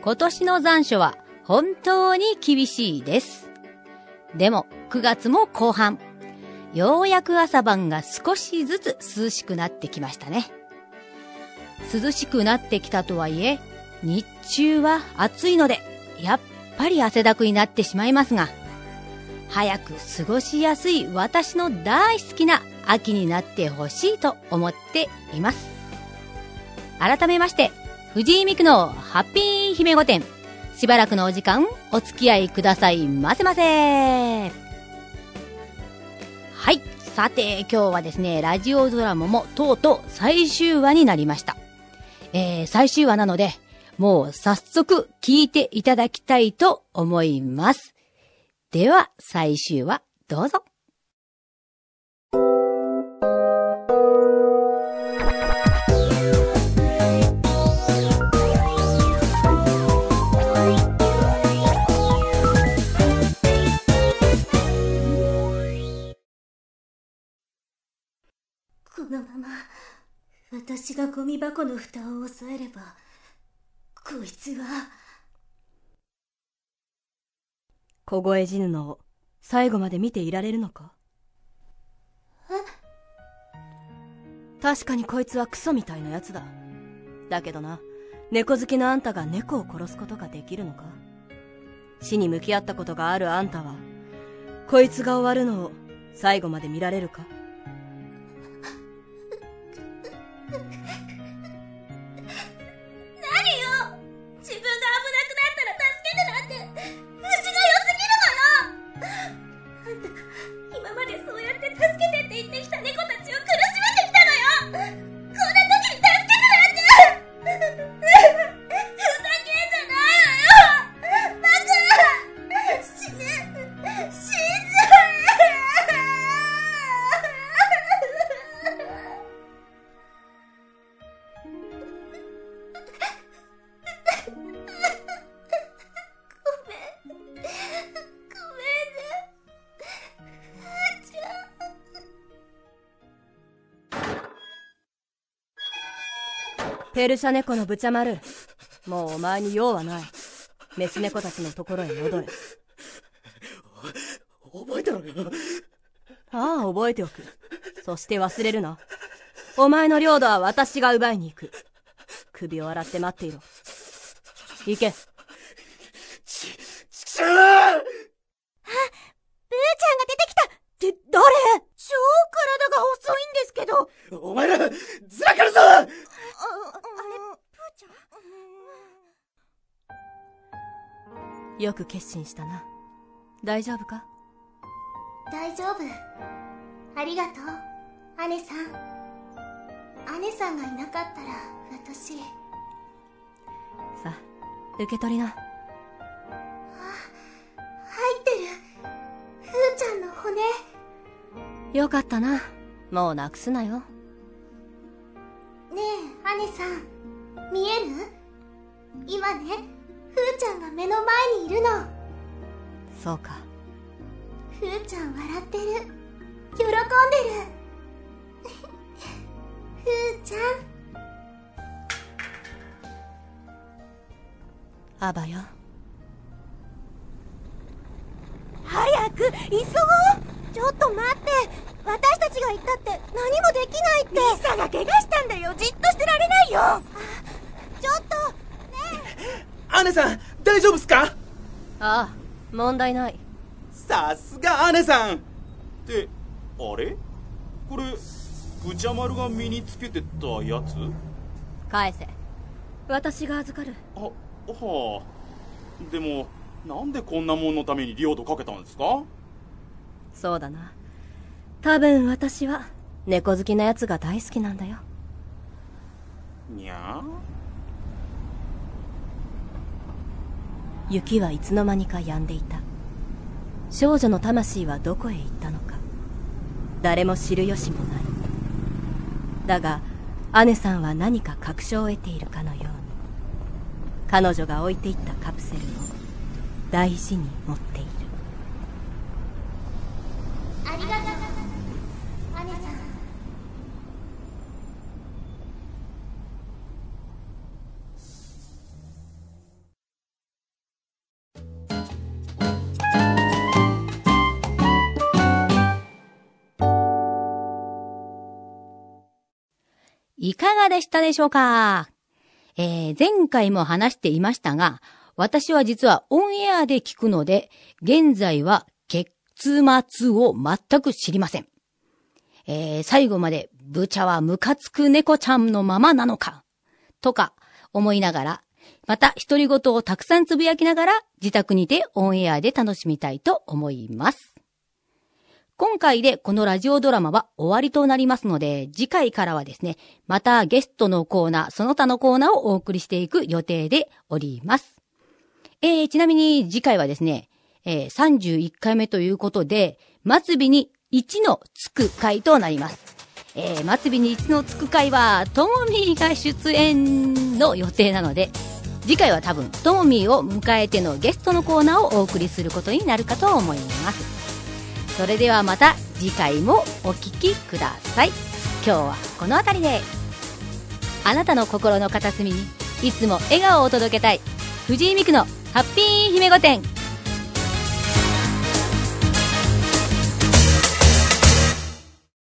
今年の残暑は本当に厳しいです。でも9月も後半、ようやく朝晩が少しずつ涼しくなってきましたね。涼しくなってきたとはいえ、日中は暑いのでやっぱり汗だくになってしまいますが、早く過ごしやすい私の大好きな秋になってほしいと思っています。改めまして、藤井美久のハッピー姫御殿、しばらくのお時間お付き合いくださいませませ。はい、さて今日はですね、ラジオドラマもとうとう最終話になりました。最終話なので、もう早速聞いていただきたいと思います。では最終話どうぞ。 このまま私がゴミ箱の蓋を押さえれば、こいつは。 凍え死ぬのを最後まで見ていられるのか？確かにこいつはクソみたいなやつだ。だけどな、猫好きのあんたが猫を殺すことができるのか？死に向き合ったことがあるあんたは、こいつが終わるのを最後まで見られるか？ペルシャ猫のブチャマル、もうお前に用はない。メス猫たちのところへ戻れ。 覚えてろよ。 ああ、覚えておく。そして忘れるな。お前の領土は私が奪いに行く。首を洗って待っていろ。行け。 あ、ブーちゃんが出てきた。 って誰？ 超体が細いんですけど。 お前らずらかるぞ。 あれ、ブーちゃん？ よく決心したな。大丈夫か？ 大丈夫。ありがとう、姉さん。姉さんがいなかったら私。 さあ、受け取りな。 入ってる。ふーちゃんの骨。 よかったな。もうなくすなよ。 ねえ、姉さん、見える？今ね、ふーちゃんが目の前にいるの。 そうか。 ふーちゃん笑ってる。喜んでる。ふーちゃん。 アバよ。 早く急ごう。ちょっと待って。私たちが行ったって何もできないって。リサが怪我したんだよ。じっとしてられないよ。ちょっとねえ。姉さん大丈夫っすか？ ああ、問題ない。 さすが姉さん。ってあれ、これブチャマルが身につけてたやつ？ 返せ。私が預かる。 はあ。でもなんでこんなもんのために領土かけたんですか？ そうだな。多分私は猫好きなやつが大好きなんだよ。 にゃー。 雪はいつの間にか止んでいた。少女の魂はどこへ行ったのか、誰も知る由もない。だが姉さんは何か確証を得ているかのように、彼女が置いていったカプセルを大事に持っている。 ありがとう。 いかがでしたでしょうか？前回も話していましたが、私は実はオンエアで聞くので、現在は結末を全く知りません。最後までブチャはムカつく猫ちゃんのままなのかとか思いながら、また独り言をたくさんつぶやきながら自宅にてオンエアで楽しみたいと思います。今回でこのラジオドラマは終わりとなりますので、次回からはですね、またゲストのコーナー、その他のコーナーをお送りしていく予定でおります。ちなみに次回はですね、31回目ということで、末尾に1のつく回となります。末尾に1のつく回は、ともみーが出演の予定なので、次回は多分、ともみーを迎えてのゲストのコーナーをお送りすることになるかと思います。それではまた次回もお聞きください。今日はこの辺りで。あなたの心の片隅にいつも笑顔を届けたい藤井美久のハッピー姫御殿。